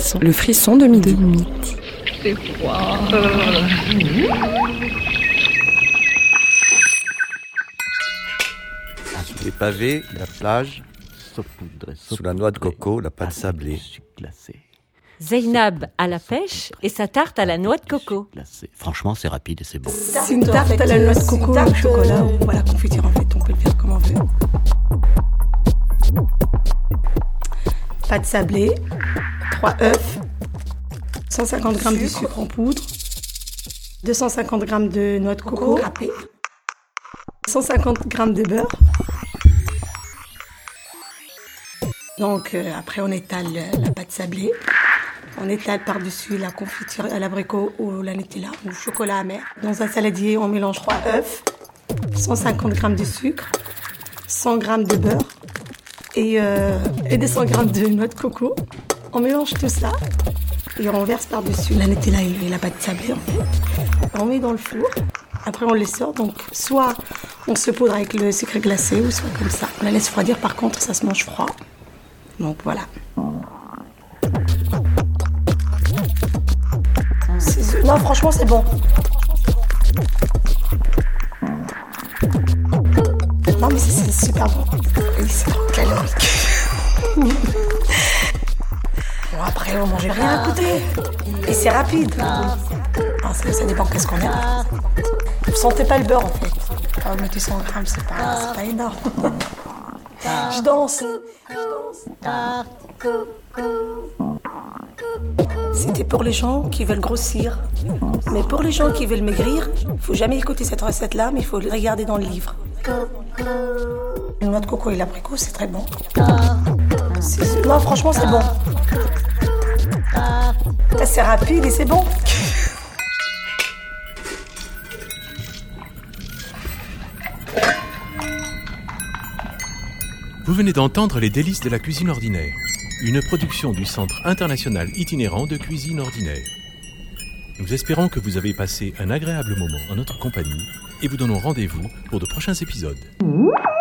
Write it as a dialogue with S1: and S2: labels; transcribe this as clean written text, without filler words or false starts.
S1: frisson de midi.
S2: C'est froid.
S3: Sous les pavés, la plage, sous la noix de coco, la pâte sablée.
S4: Zeynab à la pêche et sa tarte à la noix de coco.
S5: Franchement, c'est rapide et c'est bon.
S6: C'est une tarte à la noix de coco au chocolat ou à la confiture en fait, on peut le faire comme on veut. Pâte sablée, 3 œufs, 150 g de sucre en poudre, 250 g de noix de coco râpée, 150 g de beurre. Donc après on étale la pâte sablée. On étale par-dessus la confiture à l'abricot ou la Nutella ou chocolat amer. Dans un saladier, on mélange 3 œufs, 150 g de sucre, 100 g de beurre et 200 g de noix de coco. On mélange tout ça et on verse par-dessus la Nutella et la pâte sablée. On met dans le four. Après, on les sort. Donc, soit on se poudre avec le sucre glacé ou soit comme ça. On la laisse refroidir. Par contre, ça se mange froid. Donc, voilà. Non, franchement, c'est bon. Non, mais c'est super bon. Et c'est trop calorique. Bon, après, on mangeait rien à côté. Et c'est rapide. Ah, ça dépend qu'est-ce qu'on aime. Vous sentez pas le beurre, en fait. Ah, mettez 100 grammes, c'est pas énorme. Je danse. C'était pour les gens qui veulent grossir. Mais pour les gens qui veulent maigrir, il faut jamais écouter cette recette-là, mais il faut le regarder dans le livre. La noix de coco et l'abricot, c'est très bon. Non, franchement, c'est bon. C'est rapide et c'est bon.
S7: Vous venez d'entendre Les délices de la cuisine ordinaire, une production du Centre international itinérant de cuisine ordinaire. Nous espérons que vous avez passé un agréable moment en notre compagnie et vous donnons rendez-vous pour de prochains épisodes.